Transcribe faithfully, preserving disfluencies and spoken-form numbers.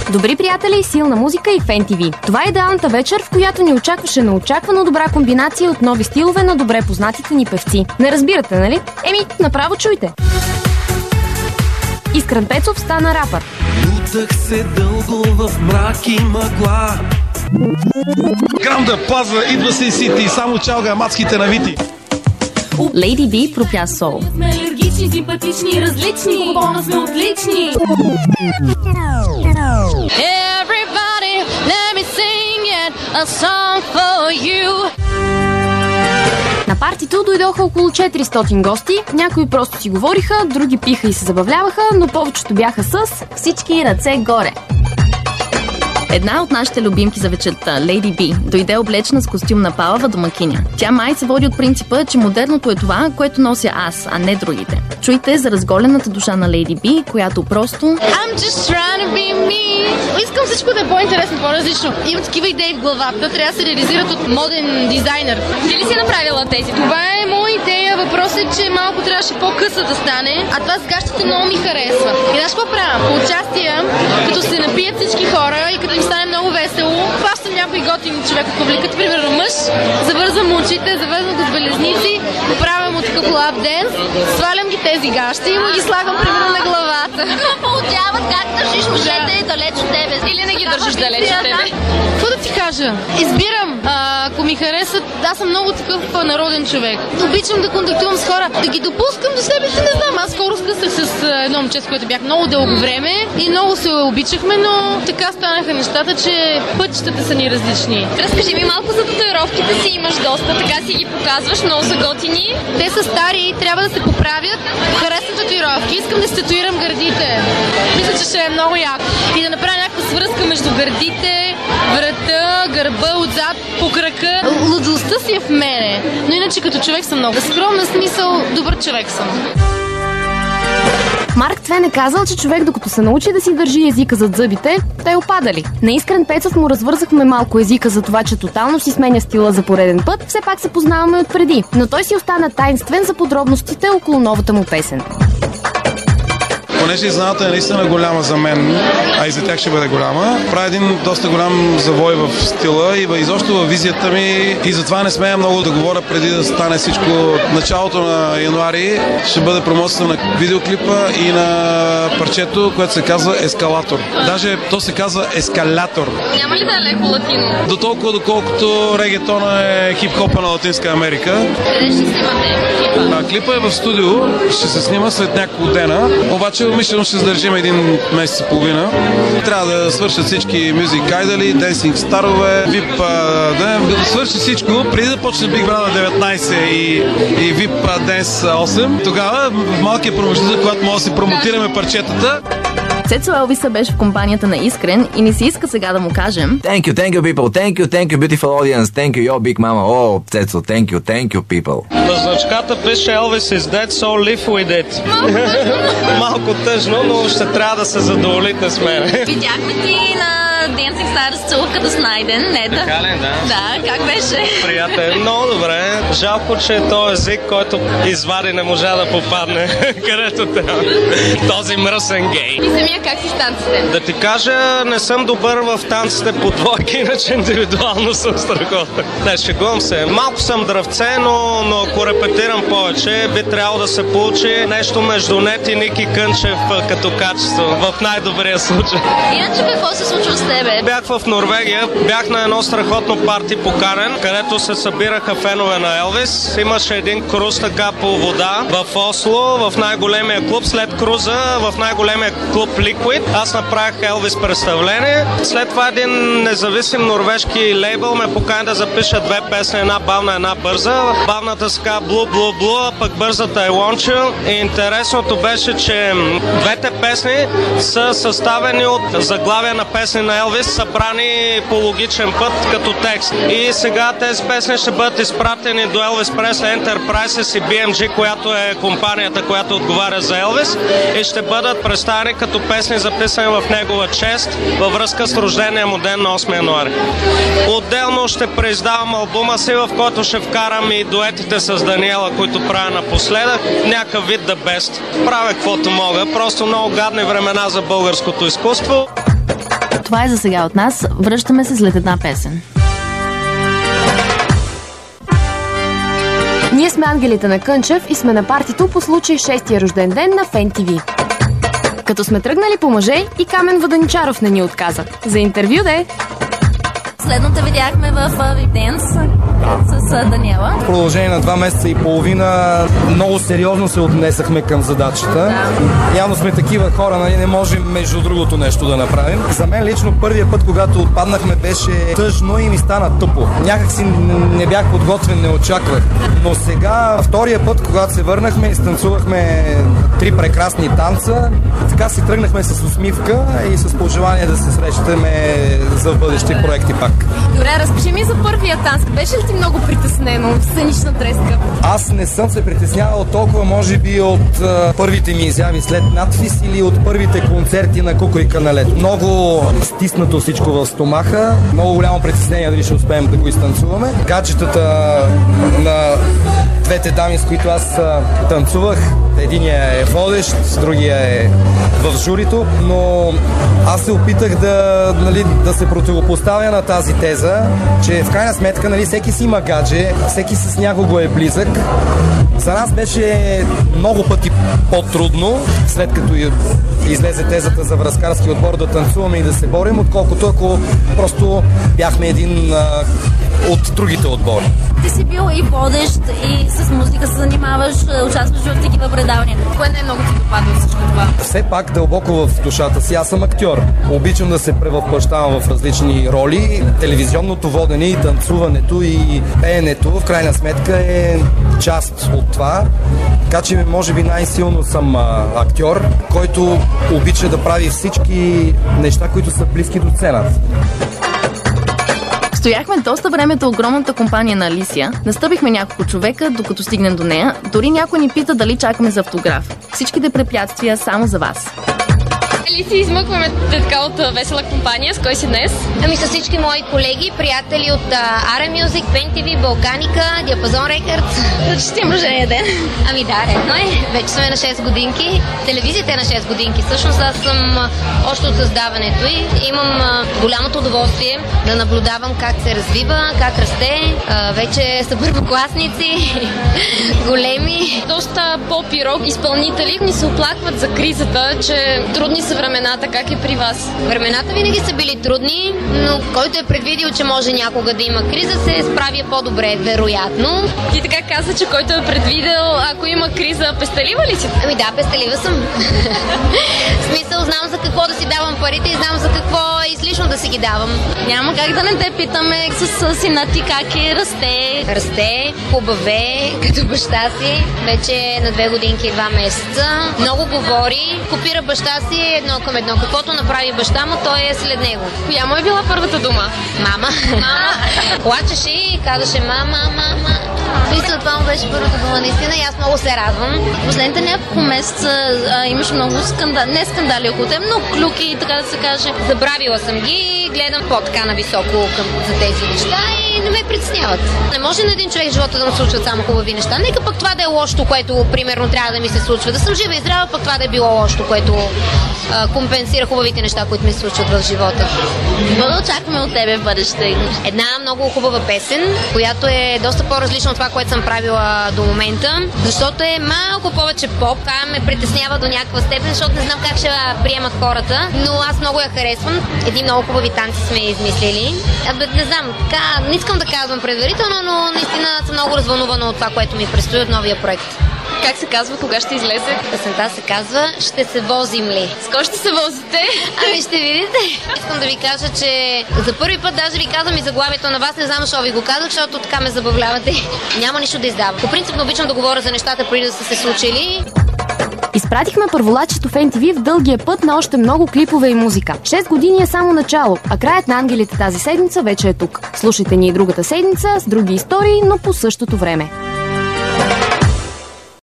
Добри приятели, силна музика и Фен Ти Ви. Това е идеалната вечер, в която ни очакваше неочаквано добра комбинация от нови стилове на добре познатите ни певци. Не разбирате, нали? Еми, направо чуйте! Искрен Пецов стана рапър. Лутах се дълго в мрак и мъгла. Грам да паза, идва се и сити, само чалга мацките навити. Лейди Би пропя сол. Сме алергични, симпатични, различни, бона сме отлични. Everybody, let me sing it, a song for you. На партито дойдоха около четиристотин гости, някои просто си говориха, други пиха и се забавляваха, но повечето бяха с всички ръце горе. Една от нашите любимки за вечерта, Лейди Би, дойде облечена с костюм на палава домакиня. Тя май се води от принципа, че модерното е това, което нося аз, а не другите. Чуйте за разголената душа на Лейди Би, която просто... I'm just trying to be me. Искам всичко да е по-интересно, по-различно. Имам такива идеи в главата, трябва да се реализират от моден дизайнер. Ти ли си направила тези? Това е моя идея. Въпросът е, че малко трябваше по-къса да стане, а това с гащите много ми харесва. И знаеш какво правя? По участия, като се напият всички хора и като им стане много весело, хващам някой готин човек от публиката, примерно мъж, завързвам му очите, завързвам го с белезници, правя му такъв лап денс, свалям ги тези гащи и му ги слагам примерно на главата. Получават как държиш мъжете далеч от тебе. Или не ги държиш далеч от тебе. Какво да ти кажа? Избирам. А, ако ми харесат, аз съм много такъв народен човек. Обичам да контактувам с хора, да ги допускам до себе си, не знам. Аз скоро скъсах с едно момче, с което бях много дълго време и много се обичахме, но така станаха нещата, че пътищата са ни различни. Разкажи ми малко за татуировките си, имаш доста, така си ги показваш, много са готини. Те са стари, трябва да се поправят. Харесвам татуировки, искам да се татуирам гърдите. Мисля, че ще е много яко. И да направя някаква свръзка между гърдите, врата, гърба, отзад, по крака. Лудостта си е в мене, но иначе като човек съм много скромна, смисъл, добър човек съм. Марк Твен е казал, че човек докато се научи да си държи езика зад зъбите, те опадали. На Искрен Пецов му развързахме малко езика за това, че тотално си сменя стила за пореден път, все пак се познаваме отпреди, но той си остана тайнствен за подробностите около новата му песен. Понеже изнената е наистина голяма за мен, а и за тях ще бъде голяма, прави един доста голям завой в стила и изобщо във визията ми и затова не смея много да говоря преди да стане всичко. Началото на януари ще бъде промоцията на видеоклипа и на парчето, което се казва Ескалатор. Даже то се казва Ескалатор. Няма ли да е леко латино? До толкова, доколкото регетона е хип-хопа на Латинска Америка. Къде ще снимате клипа? А, клипа е в студио, ще се снима след няколко дена, обаче умишлено ще задържим един месец и половина. Трябва да свършат всички мюзик айдали, денсинг старове, вип, да, да свърши всичко, преди да почне Big Brother деветнайсет и, и вип Dance осем. Тогава в малкия промеждутък, когато може да си промотираме парчетата. Цецо Елвиса беше в компанията на Искрен и ми се иска сега да му кажем: Thank you, thank you people, thank you, thank you beautiful audience, thank you, yo big mama, oh, Цецо, thank you, thank you people. На значката пише Elvis is dead, so live with it. Малко тъжно, но ще трябва да се задоволите с мен. Видяхме ти на Dancing Stars целувката с Найден, не да? Така ли, да? Да, как беше? Приятел, много добре. Жалко, че този език, който извади, не можа да попадне където трябва. Този мръсен гей. И самия как си с танците? Да ти кажа, не съм добър в танците по двойки, иначе индивидуално съм страхотен. Не, шегувам се. Малко съм дръвце, но, но ако репетирам повече, би трябвало да се получи нещо между Нет и Ники Кънчев като качество. В най-добрия случай. Иначе какво се случва с тебе? Бях в Норвегия, бях на едно страхотно парти поканен, където се събираха фенове на Елвис. Имаше един круз така по вода в Осло, в най-големия клуб. След круза, в най-големия клуб Liquid, аз направих Елвис представление. След това един независим норвежки лейбъл ме покани да запиша две песни, една бавна, една бърза. Бавната ска Blue Blue Blue, а пък бързата е Want You. И интересното беше, че двете песни са съставени от заглавия на песни на Елвис, събрани по логичен път като текст. И сега тези песни ще бъдат изпратени до Elvis Presley Enterprises и Би Ем Джи, която е компанията, която отговаря за Елвис, и ще бъдат представени като песни, записани в негова чест във връзка с рождения му ден на осми януари. Отделно ще преиздавам албума си, в който ще вкарам и дуетите с Даниела, които правя напоследък. Някакъв вид the best. Правя каквото мога. Просто много гадни времена за българското изкуство. това е за сега от нас. Връщаме се след една песен. Ние сме ангелите на Кънчев и сме на партито по случай шестия рожден ден на Фен ти ви. Като сме тръгнали по мъже, и Камен Воденичаров не ни отказа. За интервю де! Последното видяхме в Випденс с Даниела. В продължение на два месеца и половина много сериозно се отнесахме към задачата. Да. Явно сме такива хора, нали, не можем между другото нещо да направим. За мен лично първия път, когато отпаднахме, беше тъжно и ми стана тъпо. Някак си не бях подготвен, не очаквах. Но сега, втория път, когато се върнахме, изтанцувахме три прекрасни танца. Така си тръгнахме с усмивка и с пожелание да се срещаме за бъдещи проекти пак. Добре, разкажи ми за първия танц. Беше ли ти много притеснено в сценична треска? Аз не съм се притеснявал толкова, може би, от а, първите ми изяви след надфис или от първите концерти на Кукуйка на лед. Много стиснато всичко в стомаха, много голямо притеснение дали ще успеем да го изтанцуваме. Гаджетата на двете дами, с които аз а, танцувах, единия е водещ, другия е в журито, но аз се опитах да, нали, да се противопоставя на тази теза, че в крайна сметка, нали, всеки си има гадже, всеки с някого е близък. За нас беше много пъти по-трудно, след като излезе тезата за връзкарски отбор, да танцуваме и да се борим, отколкото ако просто бяхме един а, от другите отбори. Ти си бил и водещ, и с музика се занимаваш, участваш в такива предавания. Кое най-много ти допадна всичко това? Все пак дълбоко в душата си аз съм актьор. Обичам да се превъплъщавам в различни роли. Телевизионното водене и танцуването и пеенето в крайна сметка е част от това. Така че може би най-силно съм а, актьор, който обича да прави всички неща, които са близки до сцената. Стояхме доста времето огромната компания на Алисия. Настъпихме няколко човека, докато стигнем до нея. Дори някой ни пита дали чакаме за автограф. Всичките препятствия само за вас. Алисия, измъкваме така от весела компания. С кой си днес? Ами с всички мои колеги, приятели от Ара Music, Фен ти ви, Балканика, Диапазон Рекърдс. Честим рождения ден! Ами да, редно е. Вече сме на шест годинки. Телевизията е на шест годинки. Всъщност аз съм още от създаването и имам голямото удоволствие да наблюдавам как се развива, как расте. Вече са първокласници, големи. Доста поп-и-рок изпълнители ни се оплакват за кризата, че трудни са времената. Как е при вас? Времената винаги са били трудни, но който е предвидил, че може някога да има криза, се справя по-добре, вероятно. Ти така каза, че който е предвидел, ако има криза, пестелива ли си? Ами да, пестелива съм. В смисъл, знам за какво да си давам парите и знам за какво е излишно да си ги давам. Няма как да не те питаме с сина ти как е, расте. Расте, хубаве, като баща си. Вече на две годинки и два месеца. Много говори, копира баща си едно към едно. Каквото направи баща му, той е след него. Коя му е била първата дума? Мама. Мама. Плачеше и казваше мама, мама. Мисля, това му беше първата дума, наистина, и аз много се радвам. Последните няколко месеца а, имаш много скандали, не скандали около теб, но клюки, така да се каже. Забравила съм ги, гледам по-така нависоко към, за тези неща и не ме притесняват. Не може на един човек в живота да му случват само хубави неща. Нека пък това да е лошото, което примерно трябва да ми се случва. Да съм жива и здрава, пък това да е било лошото, което а, компенсира хубавите неща, които ми се случват в живота. Какво да очакваме от тебе в бъдеще? Една много хубава песен, която е доста по-различна от това, което съм правила до момента, защото е малко повече поп. Това ме притеснява до някаква степен, защото не знам как ще приемат хората, но аз много я харесвам. Едни много хубави танци сме измислили. Абе, не знам, ка... не искам да казвам предварително, но наистина съм много развълнувана от това, което ми предстои от новия проект. Как се казва, кога ще излезе? Песента се казва "Ще се возим ли?" С кой ще се возите? Ами ще видите. Искам да ви кажа, че за първи път даже ви казвам и заглавието на вас, не знам защо ви го казах, защото така ме забавлявате. Няма нищо да издавам. По принцип обичам да говоря за нещата преди да са се случили. Изпратихме първолачето Фен ти ви в дългия път на още много клипове и музика. шест години е само начало, а краят на ангелите тази седмица вече е тук. Слушайте ни и другата седмица с други истории, но по същото време.